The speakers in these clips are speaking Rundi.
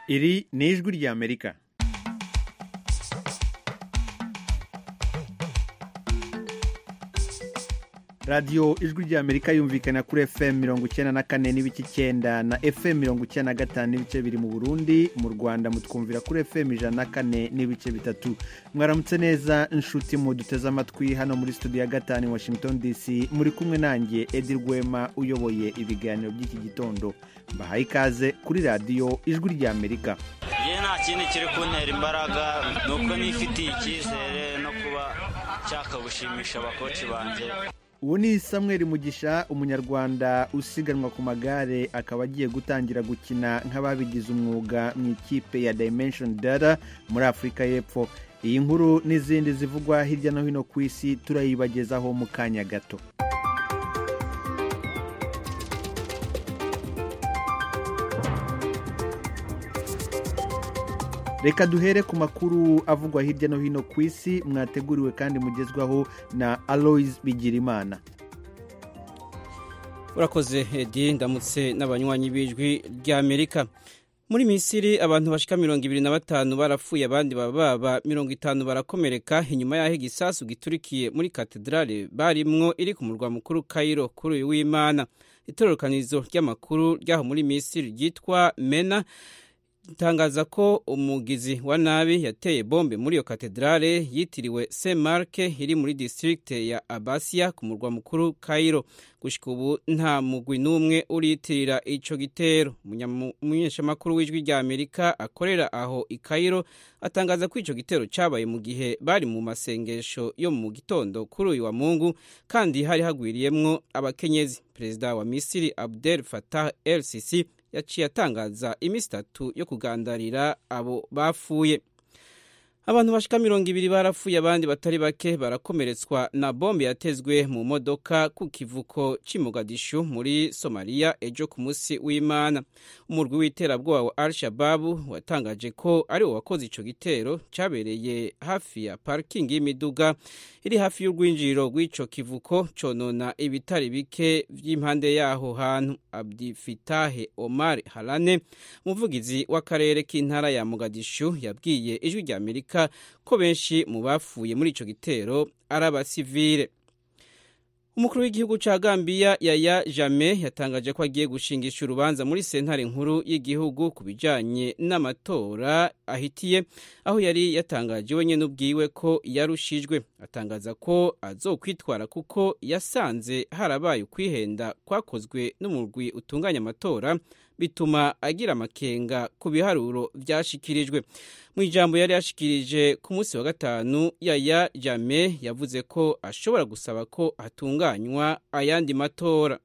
Iri ni ijwi ry'Amerika. radiyo ijwi ry'Amerika yumvikana kuri FM 94 n'ibice 9 na FM 95 n'ibice biri mu Burundi. Mu Rwanda mutwumvira kuri FM 104 n'ibice 3. Mwaramutse neza inshuti mu duteze amatwi hano muri studio ya gatanu Washington DC. Muri kumwe nanjye Edi Rwema uyoboye ibiganiro by'iki gitondo. Bahaye ikaze kuri radiyo ijwi ry'Amerika. Nta kintu kiri kuntera imbaraga nuko nifitiye icyizere no kuba nshaka gushimisha abakoci banje. Uwo ni Samuel Mugisha, umunyarwanda usiganwa ku magare, akaba agiye gutangira gukina nk'ababigize umwuga mu ikipe ya Dimension Data muri Afurika y'Epfo. Iyi nkuru n'izindi zivugwa hirya no hino ku isi turayibagezaho mu kanya gato. Reka duhere ku makuru avugwa hirya no hino ku isi, mwateguriwe kandi mugezwaho na Aloys Bigirimana. Urakoze Edi, ndamutse n'abanywanyi b'ijwi ry'Amerika. Muri Misiri abantu bashika 25 barapfuye, abandi baba 50 barakomereka inyuma yaho igisasu giturikiye muri katedrale barimwo iri ku murwa mukuru Cairo kuri uyu w'Imana. Itororokanizo ry'amakuru ryaho muri Misiri ryitwa MENA itangaza ko umugizi wa nabi yateye bombe muri iyo katedrale yitiriwe Saint Mark iri muri district ya Abasia ku murwa mukuru Cairo. Gushika ubu nta mugwi n'umwe uriyitirira ico gitero. Umunyeshamakuru w'ijwi ry'Amerika akorera aho i Cairo atangaza ko ico gitero cabaye mu gihe bari mu masengesho yo mu gitondo kuri uyu wa Mungu, kandi hari hagwiriyemwo abakenyezi. Perezida wa Misiri Abdel Fattah el-Sisi yaciye atangaza imisi 3 yo kugandarira abo bafuye. Abantu bashika 20 barapfuye, abandi batari bake barakomeretswa na bombe yatezwe mu modoka ku kivuko ci Mogadishu muri Somalia ejo ku musi w'Imana. Umurwi w'iterabwoba wa Al-Shabaab watangaje ko ari wakoze ico gitero cabereye hafi ya parking y'imiduga iri hafi y'urwinjiriro rw'ico kivuko, conona ibitari bike vy'impande yaho hantu. Abdi Fattah Omar Halane, umuvugizi w'akarere k'intara ya Mogadishu, yabwiye ijwi ry'Amerika ko benshi mu bafuye muri ico gitero ari abasivile. Umukuru w'igihugu ca Gambia Yaya Jammeh yatangaje ko agiye gushingisha urubanza muri sentare nkuru y'igihugu kubijanye n'amatora ahitiye, aho yari yatangaje wenyene ubwiwe ko yarushijwe. Atangaza ko azokwitwara kuko yasanze harabaye ukwihenda kwakozwe n'umurwi utunganya amatora, bituma agira amakenga ku biharuro vyashikirijwe. Mu ijambo yari yashikirije ku munsi wa gatanu, Yaya Jammeh yavuze ko ashobora gusaba ko hatunganywa ayandi matora.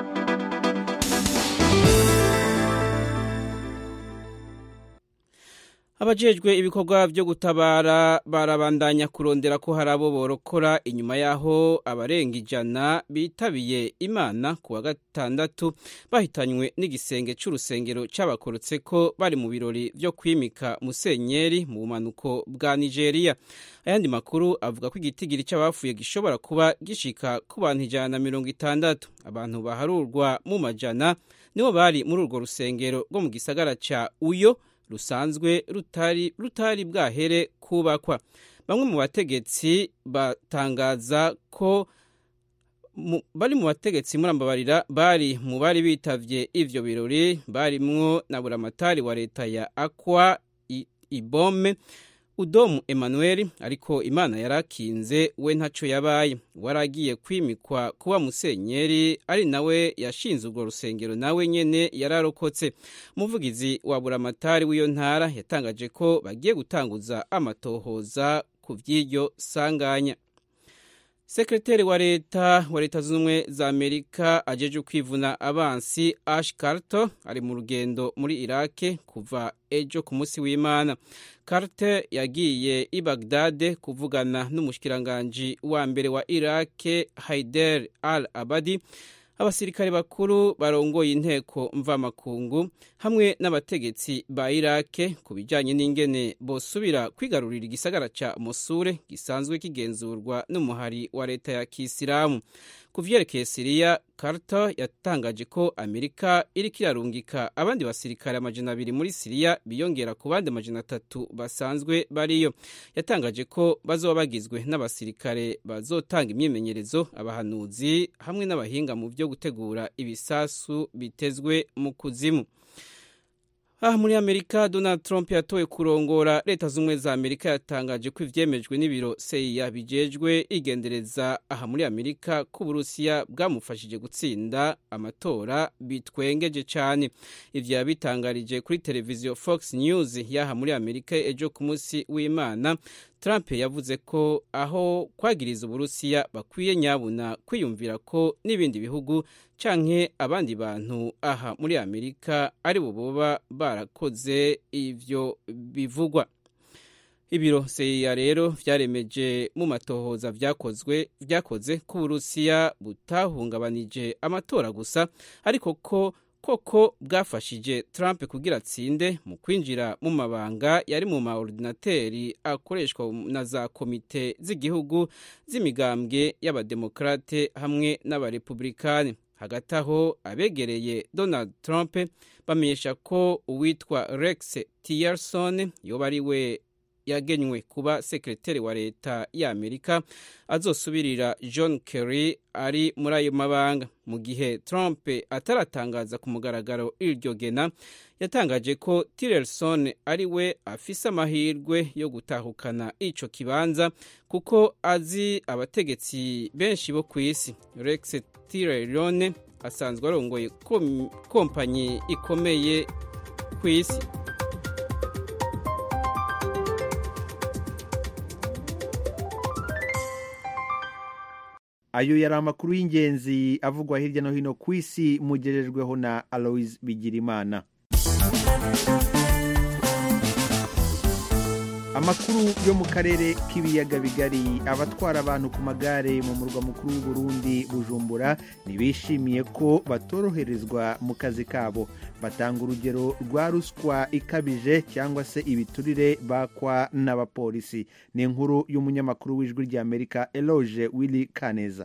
Abajejwe ibikorwa vyo gutabara barabandanya kurondera ko harabo borokora inyuma yaho abarenga 100 bitabiye Imana ku wa gatandatu bahitanywe n'igisenge c'urusengero c'abakorotse ko bari mu birori vyo kwimika musenyeri mu bumanuko bwa Nigeria. Ayandi makuru avuga ko igitigiri c'abafuye gishobora kuba gishika ku bantu 160. Abantu baharurwa mu majana nibo bari muri urwo rusengero rwo mu gisagara ca Uyo rusanzwe rutari bwahere kubakwa. Bamwe mu bategetsi batangaza ko bari mu bategetsi murambabarira bari mu bari bitavye ivyo birori barimwo na buramatari wa leta ya Akwa Ibom Udom Emmanuel, ariko Imana yarakinze we ntaco yabaye. Waragiye kwimikwa kuba musenyeri ari nawe yashinze urwo rusengero nawe nyene yararokotse. Umuvugizi wa buramatari w'iyo ntara yatangaje ko bagiye gutanguza amatohoza ku vy'iryo sanganya. Sekretari wa leta z'ubumwe za Amerika ajeje kwivuna abansi Ash Carter ari mu rugendo muri Iraq kuva ejo ku musi w'Imana. Carter yagiye i Baghdad kuvugana n'umushikiranganje wa mbere wa Iraq Haider al-Abadi, abasirikare bakuru barongoye inteko mvamakungu hamwe n'abategetsi ba Iraq kubijanye n'ingene bosubira kwigarurira igisagara ca Mosul gisanzwe kigenzurwa n'umuhari wa leta ya Kisilamu. ku vyerekeye Syria, Carter yatangaje ko Amerika iriko irarungika abandi basirikare 200 muri Syria biyongera ku bandi 300 basanzwe bariyo. Yatangaje ko bazoba bagizwe n'abasirikare bazotanga imyimenyerezo, abahanuzi hamwe n'abahinga mu byo gutegura ibisasu bitezwe mu kuzimu. Muri Amerika, Donald Trump yatowe kurongora Leta Zunze Ubumwe za Amerika yatangaje ko ivyemejwe n'ibiro CIA bijejwe igendereza aha muri Amerika ko Uburusiya bwamufashije gutsinda amatora bitwengeje cyane. Ivyo yabitangarije kuri televiziyo Fox News yaha muri Amerika ejo ku munsi w'Imana. Trump yavuze ko aho kwagiriza Uburusiya bakwiye nyabuna kwiyumvira ko n'ibindi bihugu canke abandi bantu aha muri Amerika ari bo boba barakoze ivyo bivugwa. Ibiro CIA rero vyaremeje mu matohoza vyakoze ko Uburusiya butahungabanije amatora gusa, ariko koko bwafashije Trump kugira atsinde mu kwinjira mu mabanga yari mu maordinateri akoreshwa na za komite z'igihugu z'imigambwe y'abademokrate hamwe n'abarepublikani. Hagati aho abegereye Donald Trump bamenyesha ko uwitwa Rex Tillerson yoba ari we yagenywe kuba sekretari wa leta ya Amerika azosubirira John Kerry ari muri ayo mabanga. Mu gihe Trump ataratangaza ku mugaragaro iryo gena, yatangaje ko Tillerson ari we afise amahirwe yo gutahukana ico kibanza kuko azi abategetsi benshi bo kw'isi. Rex Tillerson asanzwe arongoye kompanyi ikomeye kw'isi. Ayo yari amakuru y'ingenzi avugwa hirya no hino ku isi, mugerejweho na Alois Bigirimana. Amakuru yo mu karere k'ibiyaga bigari, abatwara abantu ku magare mu murwa mukuru w'u Burundi Bujumbura ntibishimiye ko batoroherezwa mu kazi kabo. Batanga urugero rwa ruswa ikabije cyangwa se ibiturire bakwa n'abapolisi. Ni inkuru y'umunyamakuru w'Ijwi ry'Amerika Eloge Willy Kaneza.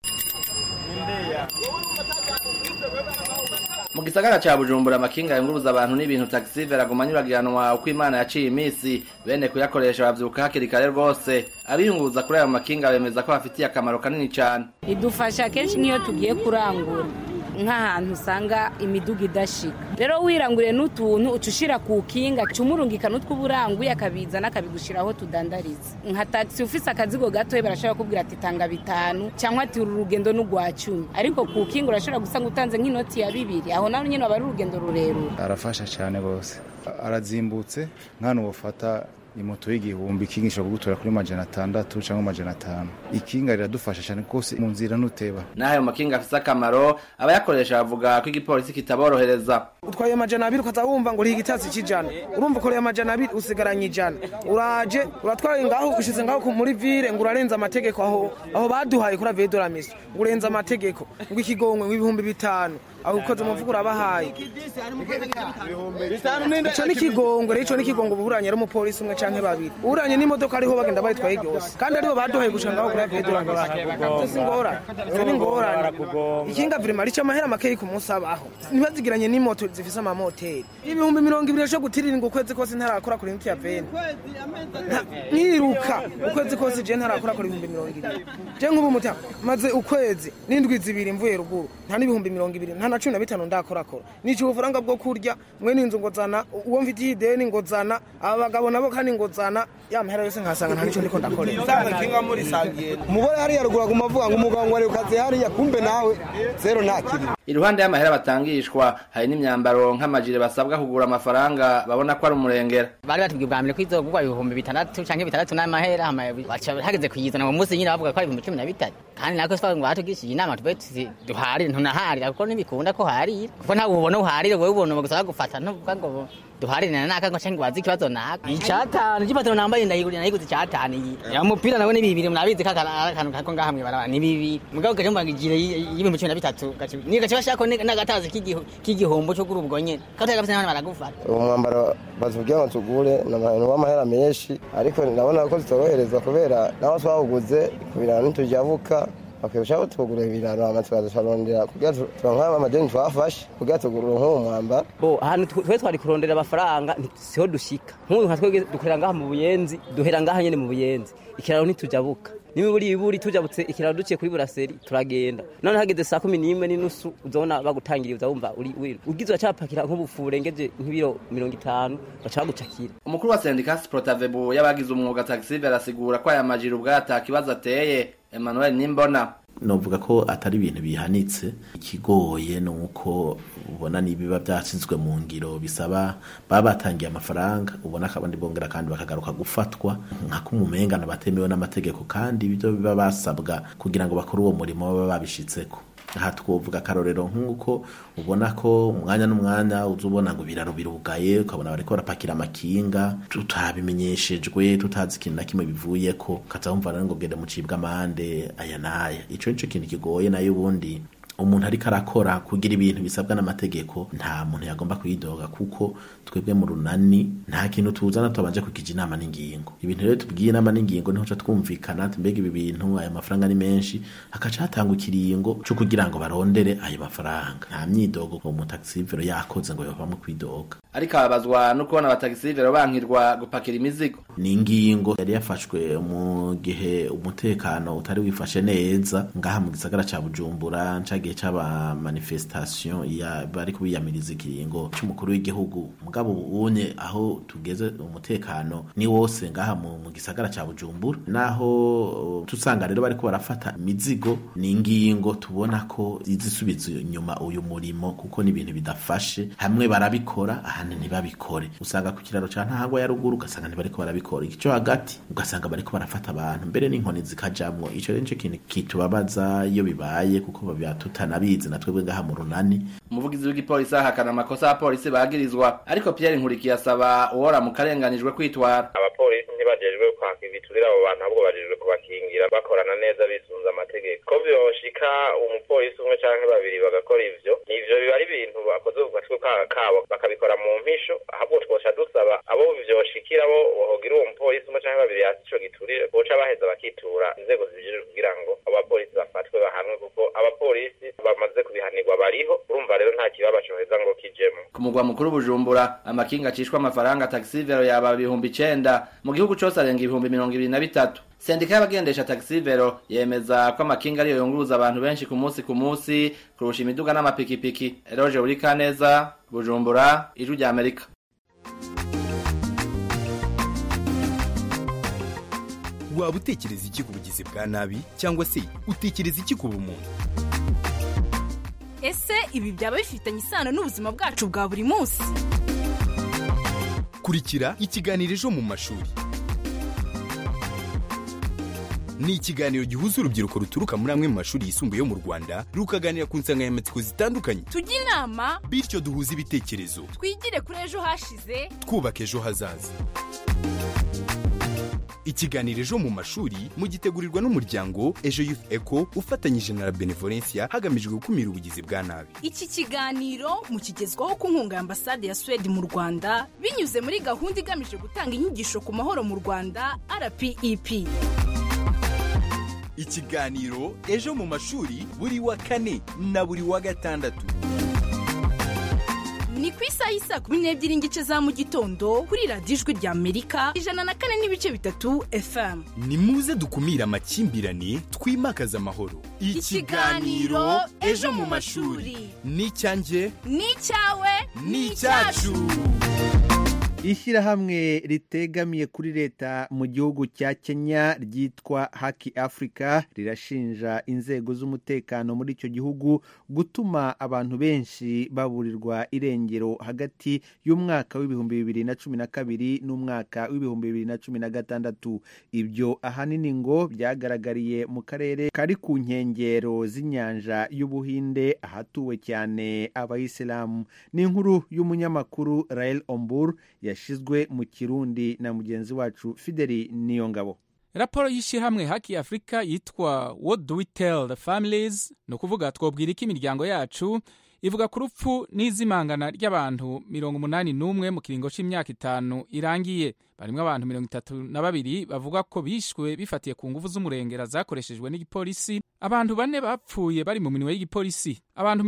Mu gisagara ca Bujumbura amakinga yunguruza abantu n'ibintu taxi veraguma nyuragiranwa uko Imana yaciye imisi, bene kuyakoresha bavyuka hakiri kare rwose. Abiyunguruza kuri ayo makinga bemeza ko bafitiye akamaro kanini cyane. Idufasha kenshi niyo tugiye kurangura nk'ahantu usanga imiduga idashika. Rero wiranguriye n'utuntu ucushira ku kinga cumurungika n'utwuburanguye akabiza n'akabigushiraho tudandariza. Nka taxi ufise akazigo gato barashaka kubwira ati tanga 5 cyangwa ati urugendo n'ugwa 10, ariko ku kinga urashaka gusanga utanze nk'inoti ya 2, aho naho nyine abari urugendo rurerure. Arafasha cyane gose, arazimbutse nk'ano wofata imoto y'igihumbi kingisha kugutora kuri 600 cyangwa 500. Ikinga riradufasha cyane kose mu nzira nuteba. Naho makinga afise akamaro, abayakoresha bavuga ko igipolisi kitaborohereza. Utwaye 200 ukazabumva ngo rigitazi kijana, urumva ko 200 usigaranye ijana, uraje uratwaye ngaho ushize ngaho muri ville ngo urarenza amategeko aho baduhaye kuri vedora miss, urenza amategeko ngo ikigongwe ngo 5,000 aho ukoze muvuga urabahaye ico n'ikigongwe, ico n'ikigongwe buranye ari umupolisi umwe canke babiri, uranye n'imodoka ariho bagenda bayitwaye gyose kandi ariho baduhaye gushanga kuri vedora miss. Singora n'ingora ikinga vrima rica amahera makeyi ku munsi abaho, ntibazigiranye n'imoto zifise amamoteri 200 cyo gutirira ngo kwezi kose ntarakora kuri inti ya vene niruka ukwezi kose je ntarakora kuri 200. Je nk'ubu muta maze ukwezi n'indwi zibiri mvuye ruguru nta n'200 nta na 15 ndakorakora nico ubufaranga bwo kurya mwe n'inzu ngozana uwo mfitiye ideni ngozana abagabo nabo kandi ngozana ya mahera yose nkasanga nta nico ndiko ndakorera sanga kinga muri sangiye umubore hari yarugura kumavuga ngo umuganga wari ukaze hari yakumbe nawe zero ntakiri. Iruhande y'amahera batangishwa hari n'imyambaro nk'amajire basabwa kugura amafaranga babona ko ari umurengera. Bari batubwiye bwa mbere kwizogurwa 6,000 canke 6 n'amahera baca hageze kuyizana mu munsi nyine bavuga ko ari 13 kandi nako twavuga ngo batugishije inama tubetse duhari ntunaharira kuko nibikunda ko harira kuko nta ubona uharire wowe ubona bagusaba gufata ntuvuga ngo duharire naka ngo cenga wazi kibazo naka icatanu gipatano nambaye ndayiguze icatanu ya mupira nawe ni 2 mnabizi kakana kako ngahamwe baraba ni 2 mugabo gaje mbagire y'13 gace ni gace bashako n'agatazi k'igihombo cyo kuri ubwo nyene katari gafite n'abana baragufata. Umwambaro bazugira ngo tugure n'abantu b'amahera menshi ariko ndabona ko zitorohereza kubera naho twawuguze kubira n'itujabuka bakirushaho tugura ibiraro amatsikazo sarondera kugira turonka amadeni twafashe kugira tugura nk'uwo mwamba ahantu twe twari kurondera amafaranga siho dushika nk'ubu nka twege dukorera ngaha mu Buyenzi duhera ngaha nyene mu Buyenzi ikiraro ntitujabuka nimiburi tujabutse ikiraro duciye kuri Buraseri turagenda none hageze saa 11:30 uzabona bagutangiriye uzabumva uri ugizwe acapakira nk'ubufurengeje nk'ibiro 50 bacagucakira. Umukuru wa Syndicat Protavebu yabagize umwuga taxi barasigura ko aya majiri ubwata kibazo ateye. Emmanuel Nimbona novuga ko atari ibintu bihanitse ikigoye nuko ubona nibiba byasizwe mu ngiro bisaba babatangiye amafaranga ubona kabandi bongera kandi bakagaruka gufatwa nka kumumengana batemewe n'amategeko kandi ibyo biba basabwa kugira ngo bakore uwo murimo baba babishitseko. Aha twovuga karorero nk'uko ubona ko umwanya n'umwanya uzubona ngo biraro birugaye ukabona bariko barapakira amakinga tutabimenyeshejwe tutazi ikintu na kimwe bivuye ko kazamva ngo gende mucibwa amande aya naya. Ico nico kintu kigoye nayo ubundi umuntu ariko arakora kugira ibintu bisabwa n'amategeko nta muntu yagomba kuyidoga kuko twebwe mu runani nta kintu tuzana tubanje kukija inama n'ingingo. Ibintu rero tubwiye inama n'ingingo niho ca twumvikana mbega ibi bintu aya mafaranga ni menshi akaca hatanga ikiringo cyo kugira ngo barondere ayo mafaranga. Nta myidogo ko mu taxivero yakoze ngo yovamwe kwidoga. Ariko abazwa no kubona abataxivero bankirwa gupakira imizigo. Ni ingingo yari yafashwe mu gihe umutekano utari wifashe neza ngaha mu gisagara ca Bujumbura gihe c'aba manifestation ya bari kubiyamiriza ikiringo cy'umukuru w'igihugu mugabo ubunye aho tugeze umutekano ni wose ngaha mu gisagara ca Bujumbura naho tusanga rero bari ko barafata imizigo ni ingingo tubona ko izisubiza inyuma uyu murimo kuko ni ibintu bidafashe hamwe barabikora ahandi ntibabikore usanga ku kiraro ca Ntahangwa ya ruguru ugasanga ntibari ko barabikora ico hagati ugasanga bari ko barafata abantu mbere n'inkoni zikajamwo ico rero kintu kitubabaza iyo bibaye kuko babyatu tanabizi na twebwe ngaha mu runani. Umuvugizi w'igipolisi ahakana amakosa ya polisi bagirizwa ariko Pierre Nkurikiye asaba uwora mu karenganijwe kwitwara. Abapolisi ntibajejwe kwaka ibiturira abo bantu ahubwo bajejwe kubakingira bakorana neza bisunza amategeko. Ko byoshika umupolisi umwe canke babiri bagakora ivyo biba ari ibintu bakoze ku gatwe kabo bakabikora mu mpisho ahubwo twosha dusaba abo byoshikira bo bogira uwo mupolisi umwe canke babiri hasi ico giturire boca baheza bakitura inzego zijejwe kugira ngo abapolisi bafatwe bahanwe kuko abapolisi bamaze kubihanirwa bariho urumva rero nta kibabacoheza ngo kijemo. Ku mugwa mukuru Bujumbura amakinga acishwa amafaranga taxivero yaba 9,000 mu gihugu cyose arenga 23,000. Sendika y'abagendesha taxivero yemeza ko amakinga ariyo yunguruza abantu benshi ku munsi kurusha imiduga n'amapikipiki. Eroje Urikaneza, Bujumbura, Ijwi rya Amerika. Waba utekereza iki ku bugizi bwa nabi cyangwa se utekereza iki ku bumuntu? Ese ibi byaba bifitanye isano n'ubuzima bwacu bwa buri munsi? Kurikira ikiganiro Ejo mu mashuri. Ni ikiganiro gihuza urubyiruko ruturuka muri amwe mu mashuri yisumbuye yo mu Rwanda rukaganira ku nsanganyamatsiko zitandukanye. Tujye inama bityo duhuza ibitekerezo. Twigire kuri ejo hashize twubaka ejo hazaza. Ikiganiro Ejo mu mashuri mugitegurirwa n'umuryango Ejo Youth Eco ufatanyije na Benevolencia hagamijwe gukumira ubugizi bwa nabi. Iki kiganiro mukigezwaho ku nkunga ya Ambasade ya Sweden mu Rwanda binyuze muri gahunda igamije gutanga inyigisho ku mahoro mu Rwanda RPEP. Ikiganiro Ejo mu mashuri buri wa kane na buri wa gatandatu. Ni ku isaha y'isa 12:00 za mu gitondo kuri radiyo Ijwi rya Amerika 104.3 FM. Ni muze dukumira amakimbirane twimakaza amahoro. Ikiganiro Ejo mu mashuri ni cyanjye ni cyawe ni cyacu. Ishyirahamwe ritegamiye kuri leta mu gihugu cya Kenya ryitwa Haki Africa rirashinja inzego z'umutekano muri icyo gihugu gutuma abantu benshi baburirwa irengero hagati y'umwaka w'2012 n'umwaka w'2016. Ibyo ahanini ngo byagaragariye mu karere kari ku nkengero z'inyanja y'Ubuhinde ahatuwe cyane abayisilamu. Ni inkuru y'umunyamakuru Rael Ombur yashizwe mu Kirundi na mugenzi wacu Fideli Niyongabo. Raporo y'ishyirahamwe Haki Africa yitwa What Do We Tell the Families, no kuvuga twobwira iki imiryango yacu ivuga ku rupfu n'izimangana ry'abantu 81 mu kiringo c'imyaka 5 irangiye. Barimwo abantu 32 bavuga ko bishwe bifatiye ku nguvu z'umurengera zakoreshejwe n'igipolisi. Abantu 4 bapfuye bari mu minwe y'igipolisi. Abantu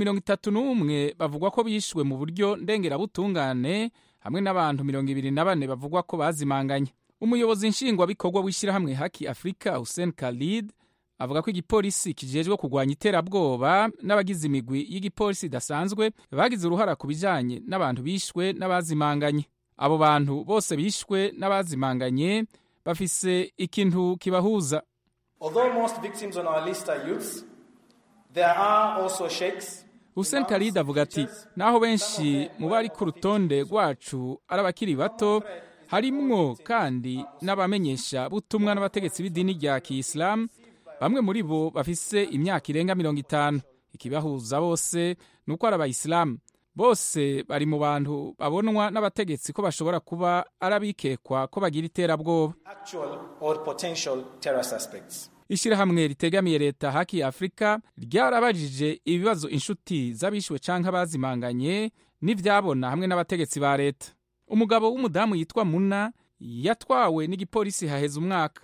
31 bavugwa ko bishwe mu buryo ndengerabutungane hamwe n'abantu 24 bavugwa ko bazimanganye. Umuyobozi nshingwabikorwa w'ishirahamwe Haki Afrika Hussein Khalid avuga ko igipolisi kijejwe kurwanya iterabwoba n'abagize imigwi y'igipolisi idasanzwe bagize uruhara ku bijanye n'abantu bishwe n'abazimanganye. Abo bantu bose bishwe n'abazimanganye bafise ikintu kibahuza. Although most victims on our list are youths, there are also sheikhs. Hussein Khalid avuga ati naho benshi mu bari ku rutonde rwacu ari abakiri bato, harimwo kandi n'abamenyesha butumwa n'abategetsi b'idini rya Kiislamu. Bamwe muri bo bafise imyaka irenga 50. Ikibahuza bose nuko ari abayisilamu. Bose bari mu bantu babonwa n'abategetsi ko bashobora kuba arabikekwa ko bagira iterabwoba. Actual or potential terror suspects. Ishirahamwe ritegamiye leta Haki Afrika ryarabajije ibibazo inshuti z'abishwe canke abazimanganye n'ivyabona hamwe n'abategetsi ba leta. Umugabo w'umudamu yitwa Muna yatwawe n'igipolisi haheze umwaka.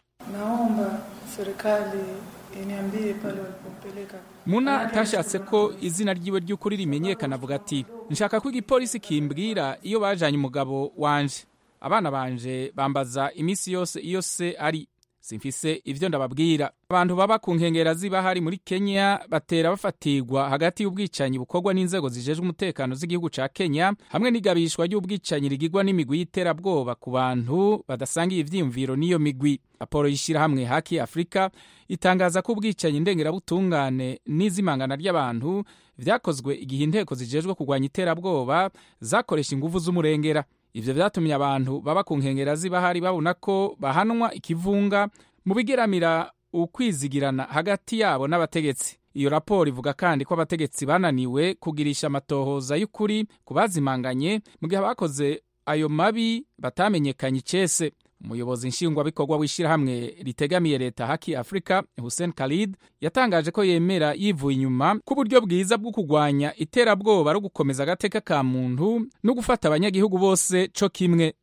Naomba serikali iniambie pale walipopeleka. Muna atashatse ko izina ryiwe ry'ukuri rimenyekana, avuga ati nshaka ko igipolisi kimbwira iyo bajanye umugabo wanje. Abana banje bambaza imisi yose iyo se ari. Simfise ivyo ndababwira. Abantu baba ku nkengera z'ibahari muri Kenya batera bafatirwa hagati y'ubwicanyi bukorwa n'inzego zijejwe umutekano z'igihugu ca Kenya hamwe n'igabishwa ry'ubwicanyi rigirwa n'imigwi y'iterabwoba ku bantu badasangiye ivyiyumviro n'iyo migwi. Raporo y'ishirahamwe Haki Afrika itangaza ko ubwicanyi ndengerabutungane n'izimangana ry'abantu vyakozwe igihe inteko zijejwe kurwanya iterabwoba zakoresha inguvu z'umurengera. Ivyo vyatumye abantu baba ku nkengera z'ibahari babona ko bahanwa ikivunga mu bigeramira ukwizigirana hagati yabo n'abategetsi. Iyo raporo ivuga kandi ko abategetsi bananiwe kugirisha amatohoza y'ukuri ku bazimanganye mu gihe abakoze ayo mabi batamenyekanye icese. Umuyobozi nshingwabikorwa w'ishirahamwe ritegamiye leta Haki Afrika Hussein Khalid yatangaje ko yemera yivuye inyuma ku buryo bwiza bwo kurwanya iterabwoba ari gukomeza agateka ka muntu no gufata abanyagihugu bose co kimwe.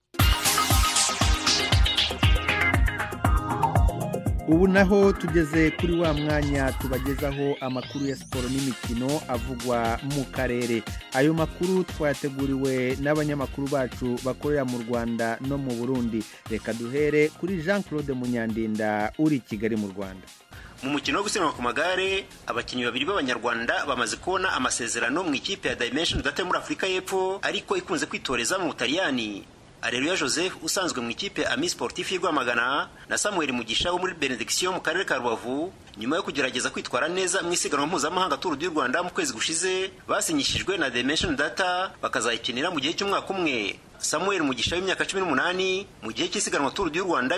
Ubu naho tugeze kuri wa mwanya tubagezaho amakuru ya siporo n'imikino avugwa mu karere. Ayo makuru twayateguriwe n'abanyamakuru bacu bakorera mu Rwanda no mu Burundi. Reka duhere kuri Jean Claude Munyandinda uri Kigali mu Rwanda. Mu mukino wo gusiganwa ku magare, abakinnyi babiri b'abanyarwanda bamaze kubona amasezerano mu ikipe ya Dimension Data muri Afrika y'Epfo ariko ikunze kwitoreza mu Butaliyani. Areruya Joseph usanzwe mu ikipe Ami Sportif y'Rwamagana na Samuel Mugisha wo muri Benediction mu karere ka Rubavu nyuma yo kugerageza kwitwara neza mu isiganwa mpuzamahanga Tour du Rwanda mu kwezi gushize basinyishijwe na Dimension Data bakazayikinira mu gihe cy'umwaka umwe. Samuel Mugisha w'imyaka 18 mu gihe cy'isiganwa Tour du Rwanda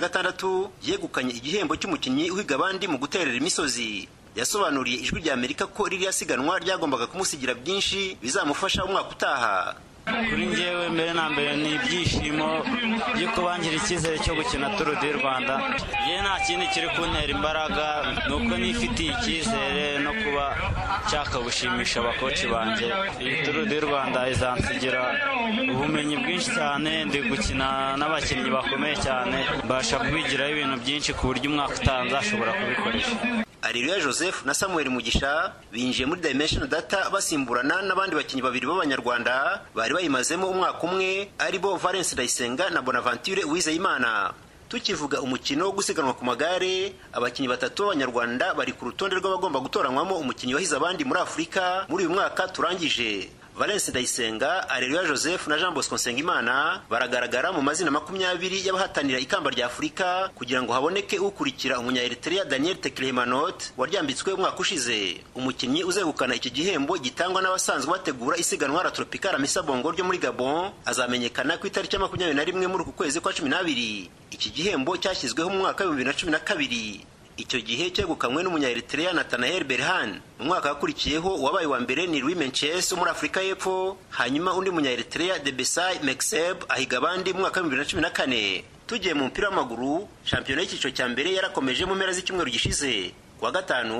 2016 yegukanye igihembo cy'umukinnyi uhiga abandi mu guterera imisozi. Yasobanuriye Ijwi rya Amerika ko ririya siganwa ryagombaga kumusigira byinshi bizamufasha umwaka utaha. Kuri njyewe mbere na mbere ni ibyishimo by'uko bangira icyizere cyo gukina Tour du Rwanda. Njyewe nta kindi kiri kuntera imbaraga nuko nifitiye icyizere no kuba nshaka gushimisha abakoci banje. Iyi Tour du Rwanda izansigira ubumenyi bwinshi cyane, ndi gukina n'abakinnyi bakomeye cyane, mbasha kubigiraho ibintu byinshi ku buryo umwaka utaha nzashobora kubikoresha. Areruya Joseph na Samuel Mugisha binjiye muri Dimension Data basimburana n'abandi bakinnyi babiri b'abanyarwanda bari bayimazemo umwaka umwe ari bo Valence Ndayisenga na Bonaventure Uwizeyimana. Tukivuga umukino wo gusiganwa ku magare, abakinnyi batatu b'abanyarwanda bari ku rutonde rw'abagomba gutoranywamo umukinnyi wahize abandi muri Afrika muri uyu mwaka turangije. Valence Ndayisenga, Areruya Joseph na Jean Bosco Nsengimana baragaragara mu mazina 20 y'abahatanira ikamba rya Afrika kugira ngo haboneke ukurikira umunya-Eritrea Daniel Teklemanot waryambitswe umwaka ushize. Umukinnyi uzegukana iki gihembo gitangwa n'abasanzwe bategura isiganwa la Tropical Amissa Bongo ryo muri Gabon azamenyekana ku itariki ya 21 muri uku kwezi kwa 12. Iki gihembo cyashyizweho mu mwaka wa 2012. Icyo gihe cyegukanywe n'umunya-Eritrea Nathanael Berhan. Mu mwaka wakurikiyeho wabaye wa mbere ni Louis Menches muri Afrika y'Epfo, hanyuma undi munya-Eritrea Debesay Mekseb ahiga abandi mu mwaka wa 2014. Tugiye mu mpira w'amaguru, shampiyona y'icyiciro cya mbere yarakomeje mu mpera z'icyumweru gishize. Kuwa gatanu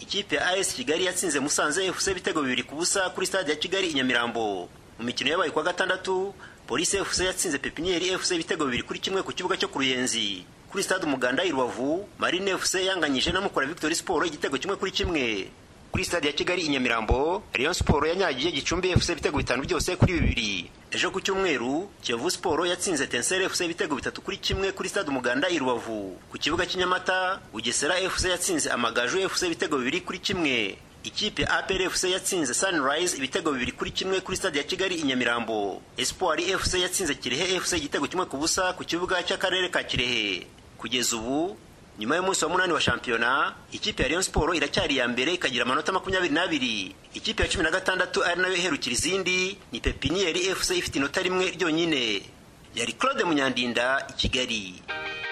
ikipe ya AS Kigali yatsinze Musanze FC ibitego 2-0 kuri stade ya Kigali i Nyamirambo. Mu mikino yabaye kwa gatandatu, Police FC yatsinze Pepinieri FC ibitego 2-1 ku kibuga cyo ku Ruyenzi. Kuri stade Umuganda i Rubavu, Marine FC yanganyije na Mukura Victory Sport igitego 1-1. Kuri stade ya Kigali i Nyamirambo, Rayon Sport yanyagiye Gicumbi FC ibitego 5 byose kuri 2. Ejo ku cyumweru, Kiyovu Sport yatsinze Tensere FC ibitego 3-1 kuri stade Umuganda i Rubavu. Ku kibuga cy'Inyamata, Bugesera FC yatsinze Amagaju FC ibitego 2-1. Ikipe APR FC yatsinze Sunrise ibitego 2-1 kuri stade ya Kigali i Nyamirambo. Espoir FC yatsinze Kirehe FC igitego 1-0 ku kibuga cy'akarere ka Kirehe. Kugeza ubu, nyuma y'umunsi wa 8 wa shampiyona, ikipe ya Rayon Sport iracyari ya mbere ikagira amanota 22. Ikipe ya 16 ari nayo iherukira izindi ni Pepinieri FC ifite inota rimwe ryonyine. Yari Claude Munyandinda i Kigali.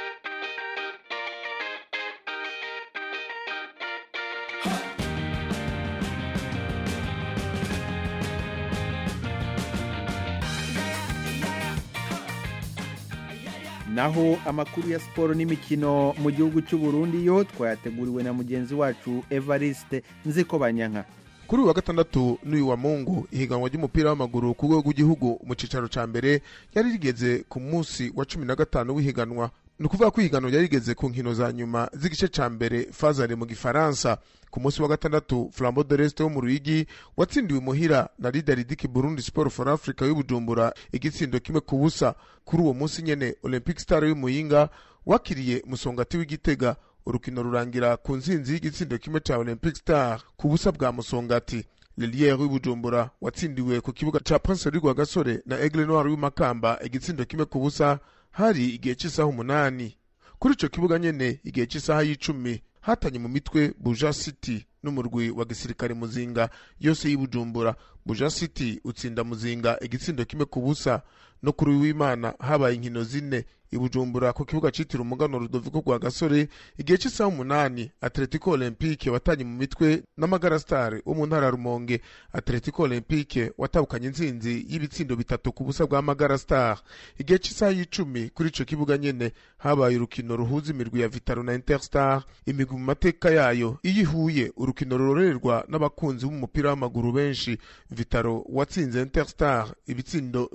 naho amakuru ya siporo n'imikino mu gihugu cy'u Burundi yo twayateguriwe na mugenzi wacu Evariste Nzikobanyanka. Kuri wa gatandatu n'uyu wa Mungu ihiganwa ry'umupira w'amaguru ku rwego rw'igihugu mu cicaro ca mbere yari rigeze ku munsi wa 15 w'ihiganwa. Nukuvuga ko ihiganwa yari rigeze ku nkino za nyuma z'igice ca mbere fazare mu Gifaransa. Ku munsi wa gatandatu Flambeau de l'Est wo mu Ruyigi watsindiwe muhira na Lidaridiki Burundi Sport for Africa y'Ubujumbura igitsindo 1-0. Kuri uwo munsi nyene Olympic Star y'Umuyinga wakiriye Musongati w'Igitega. Urukino rurangira ku nzinzi y'igitsindo 1 ca Olympic Star ku busa bwa Musongati. Lelière y'Ubujumbura watsindiwe ku kibuga ca Prince Rugwa Gasore na Aigle Noir y'Umakamba igitsindo 1-0 hari igihe cy'isaha 8. Kuri ico kibuga nyene igihe cy'isaha y'10 hatanye mu mitwe Buja City n'umurwi wa gisirikare Muzinga yose y'Ibujumbura. Buja City utsinda Muzinga igitsindo 1-0. No kuri w'Imana habaye inkino zine Ibujumbura ku kibuga citira umugano Rudoviko rwa Gasore igihe cy'isaha 8 Atletico Olympique watanye mu mitwe n'Amagara Star wo mu ntara Rumonge. Atletico Olympique watabukanye inzinzi y'ibitsindo 3 ku busa bwa Amagara Star. Igihe cy'isaha y'10 kuri ico kibuga nyene habaye urukino ruhuza imirwi ya Vitaro na Interstar. Imigwi mu mateka yayo iyihuye urukino rurorerwa n'abakunzi b'umupira w'amaguru benshi. Vitaro watsinze Interstar ibitsindo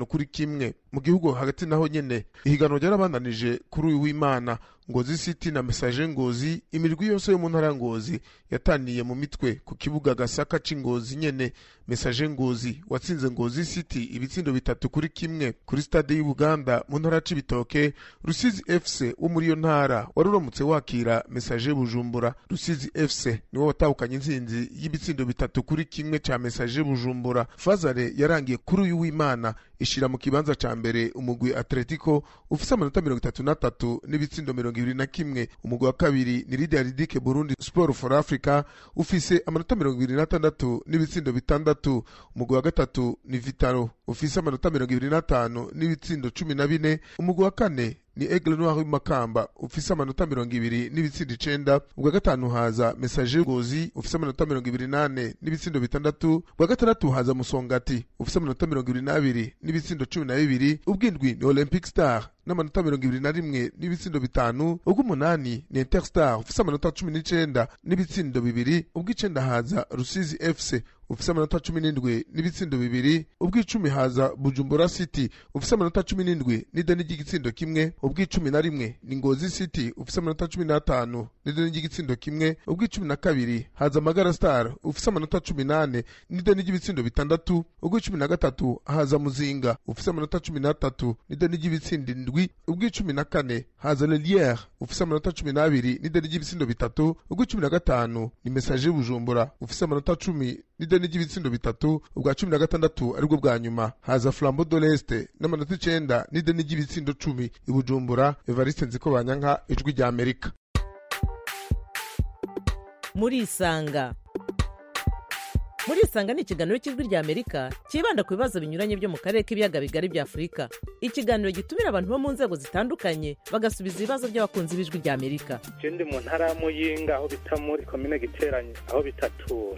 5-1. Mu gihugu hagati naho nyene ihiganwa ryarabandanije kuri uyu w'Imana. Ngozi City na Message Ngozi imirwi yose yo mu ntara Ngozi yataniye mu mitwe ku kibuga Gasaka c'Ingozi nyene. Message Ngozi watsinze Ngozi City ibitsindo 3-1 kuri stade y'Ubuganda mu ntara c'Ibitoke. Rusizi FC wo muri yo ntara waruramutse wakira Message Bujumbura. Rusizi FC niwo watahukanye inzinzi y'ibitsindo 3-1 ca Message Bujumbura. Fazare yarangiye kuri uyu w'Imana ishira mu kibanza ca mbere umugwi Atletico ufise amanota 33 n'ibitsindo 21. Umugwi wa kabiri ni Lidaridike Burundi Sport for Africa ufise amanota 26 n'ibitsindo 6. Umugwi wa gatatu ni Vitaro ufise amanota 25 n'ibitsindo 14. Umugwi wa kane ni Aigle Noir y'Umakamba ufise amanota 20 n'ibitsindo 9. Ubwa gatanu haza Message Ngozi ufise amanota 28 n'ibitsindo 6. Ubwa gatandatu haza Musongati ufise amanota 22 n'ibitsindo 12. Ubwindwi ni Olympic Star n'amanota 21 n'ibitsindo 5. Ubw'umunani ni Interstar ufise amanota 19 n'ibitsindo 2. Ubw'icenda haza Rusizi FC ufise amanota 17 n'ibitsindo 2. Ubw'icumi haza Bujumbura City ufise amanota 17 n'ideni ry'igitsindo 1. Ubw'icumi na rimwe ni Ngozi City ufise amanota 15 n'ideni ry'igitsindo 1. Ubw'icumi na kabiri haza Magara Star ufise amanota 18 n'ideni ry'ibitsindo 6. Ubw'icumi na gatatu haza Muzinga ufise amanota 13 n'ideni ry'ibitsindo 7. Ubw'icumi na kane haza Lelière ufise amanota 12 n'ideni ry'ibitsindo 3. Ubw'icumi na gatanu ni Message Bujumbura ufise amanota 10 n'ideni ry'ibitsindo 3. Ubwa 16 aribwo bwa nyuma haza Flambeau de l'Est n'amanota 9 n'ideni ry'ibitsindo 10. Ibujumbura, Evariste Nzikobanyanka, Ijwi rya Amerika. Murisanga ni ikiganiro cy'Ijwi rya Amerika kibanda ku bibazo binyuranye byo mu karere k'ibiyaga bigari bya Afurika. Ikiganiro gitumira abantu bo mu nzego zitandukanye bagasubiza ibibazo by'abakunzi b'Ijwi rya Amerika. Ndi mu ntara ya Muyinga aho bita muri komine Giteranye aho bitatura.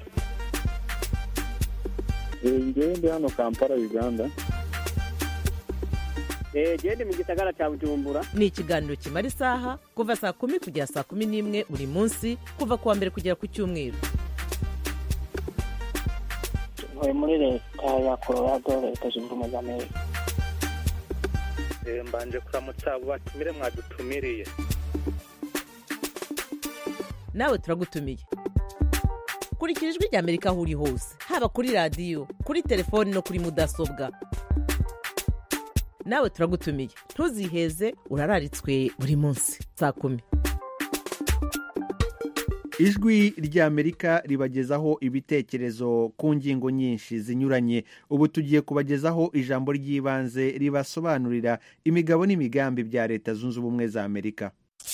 Ndi hano Kampala Uganda. gende mu gisagara cya Bujumbura. Ni ikiganiro kimara isaha kuva saa 10 kugera saa 11 buri munsi kuva kuwa mbere kugera ku cyumweru. Ntuye muri leta ya Colorado, leta zunze ubumwe za Amerika. Mbanje kuramutsa abo batumire mwadutumiriye. Nawe turagutumiye. Kurikira ijwi rya Amerika aho uri hose, haba kuri radio, kuri telefone no kuri mudasobwa. Nawe turagutumiye. Ntuziheze, urararitswe buri munsi saa 10. Ijwi rya Amerika ribagezaho ibitekerezo ku ngingo nyinshi zinyuranye. Ubu tugiye kubagezaho ijambo ry'ibanze ribasobanurira imigabo n'imigambi bya Leta Zunze Ubumwe za Amerika.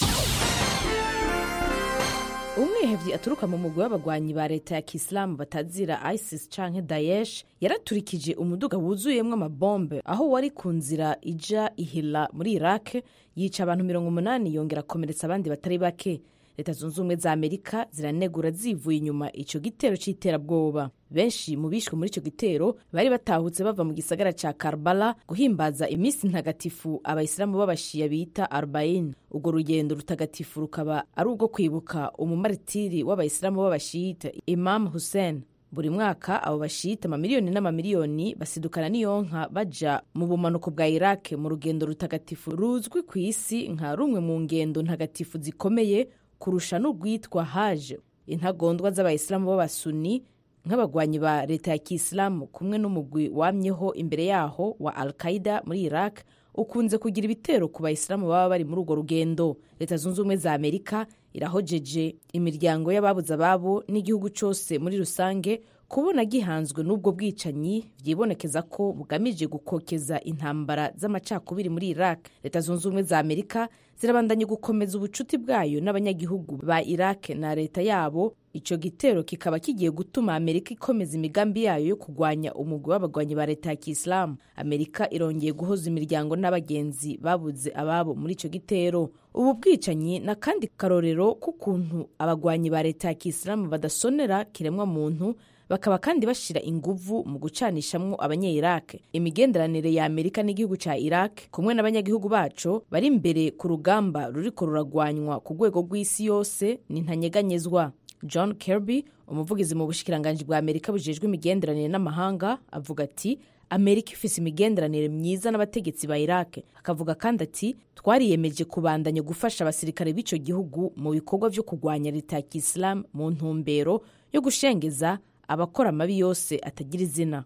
Umwihevyi aturuka mu mugwi w'abagwanyi ba leta ya Kisilamu batazira ISIS canke Daesh yaraturikije umuduga wuzuyemwo amabombe aho wari ku nzira ija ihila muri Iraq, yica abantu 80 yongera komeretsa abandi batari bake. Leta Zunze Ubumwe za Amerika ziranegura zivuye inyuma ico gitero c'iterabwoba. Benshi mu bishwe muri ico gitero bari batahutse bava mu gisagara ca Karbala guhimbaza imisi ntagatifu abayisilamu b'abashiya bita Arbain. Urwo rugendo rutagatifu rukaba ari urwo kwibuka umumaritiri w'abayisilamu b'abashiyita Imam Hussein. Buri mwaka abo bashiyita amamiliyoni n'amamiliyoni basidukana n'iyonka baja mu bumanuko bwa Iraq mu rugendo rutagatifu ruzwi ku isi nka rumwe mu ngendo ntagatifu zikomeye kurusha n'urwitwa Hajj. Intagondwa z'abayisilamu b'abasuni nk'abagwanyi ba leta ya Kisilamu kumwe n'umugwi wamyeho imbere yaho wa Al-Qaeda muri Iraq ukunze kugira ibitero ku bayisilamu baba bari muri urwo rugendo. Leta Zunze Ubumwe za Amerika irahojeje imiryango y'ababuze ababo n'igihugu cyose muri rusange kubona gihanzwe n'ubwo bwicanyi byibonekeza ko bugamije gukokeza intambara z'amacakubiri muri Iraq. Leta Zunze Ubumwe za Amerika zirabandanye gukomeza ubucuti bwayo n'abanyagihugu ba Iraq na leta yabo. Ico gitero kikaba kigiye gutuma Amerika ikomeza imigambi yayo yo kugwanya umugwi w'abagwanyi ba leta ya Kisilamu. Amerika irongeye guhoza imiryango n'abagenzi babuze ababo muri ico gitero. Ubu bwicanyi na kandi karorero k'ukuntu abagwanyi ba leta ya Kisilamu badasonera kiremwa muntu, bakaba kandi bashira inguvu mu gucanishamwo abanye-Iraq. Imigenderanire ya Amerika n'igihugu ca Iraq kumwe n'abanyagihugu baco bari imbere ku rugamba ruriko ruragwanywa ku rwego rw'isi yose ni ntanyeganyezwa. John Kirby, umuvugizi mu bushikiranganje bwa Amerika bujejwe imigenderanire n'amahanga, avuga ati Amerika ifise imigenderanire myiza n'abategetsi ba Iraq. Akavuga kandi ati twariyemeje kubandanya gufasha abasirikare b'ico gihugu mu bikorwa vyo kugwanya leta ya Kisilamu mu ntumbero yo gushengeza abakora amabi yose atagira izina.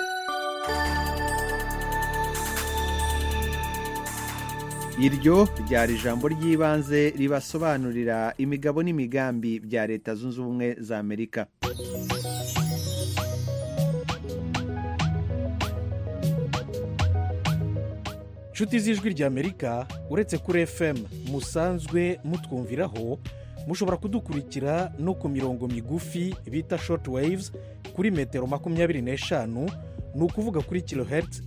Iryo ryari ijambo ry'ibanze ribasobanurira imigabo n'imigambi bya Leta Zunze Ubumwe za Amerika. Nshuti z'ijwi rya Amerika, uretse kuri FM musanzwe mutwumviraho, mushobora kudukurikira no ku mirongo migufi bita short waves kuri metero 25, ni ukuvuga kuri kilohertz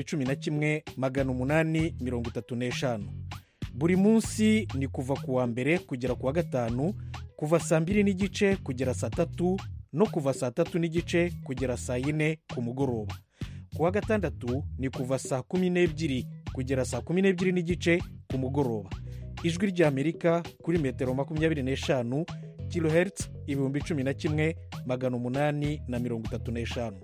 11,835. Buri munsi ni kuva ku wa mbere kugera ku wa gatanu, kuva saa 2:30 kugera saa 3 no kuva saa 3:30 kugera saa 4 ku mugoroba. Ku wa gatandatu ni kuva saa 12 kugera saa 12:30 ku mugoroba. Ijwi rya Amerika kuri metero 25 kilohertz 11,835.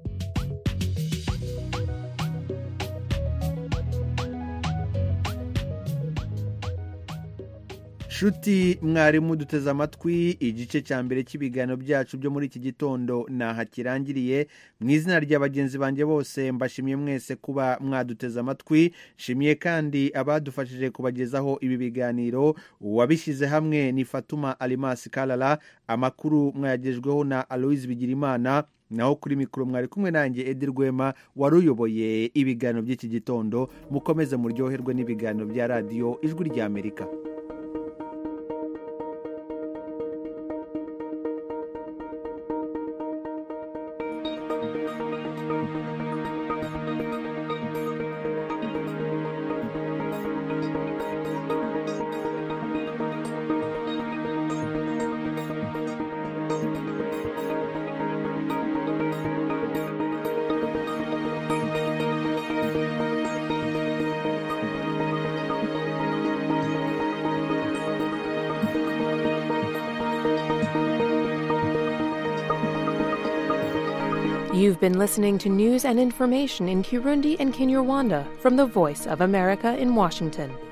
Shuti mwarimu duteze amatwi, igice cya mbere cy'ibiganiro byacu byo muri iki gitondo naha kirangiriye. Mu izina rya bagenzi banjye bose mbashimiye mwese kuba mwaduteze amatwi. Shimiye kandi abadufashije kubagezaho ibi biganiro. Uwabishyize hamwe ni Fatuma Alimasi Kalala. Amakuru mwayagejweho na Aloise Bigirimana. Naho kuri mikoro mwari kumwe nanjye Edi Rwema waruyoboye ibiganiro by'iki gitondo. Mukomeze muryoherwe n'ibiganiro bya radiyo Ijwi rya Amerika. You've been listening to news and information in Kirundi and Kinyarwanda from the Voice of America in Washington.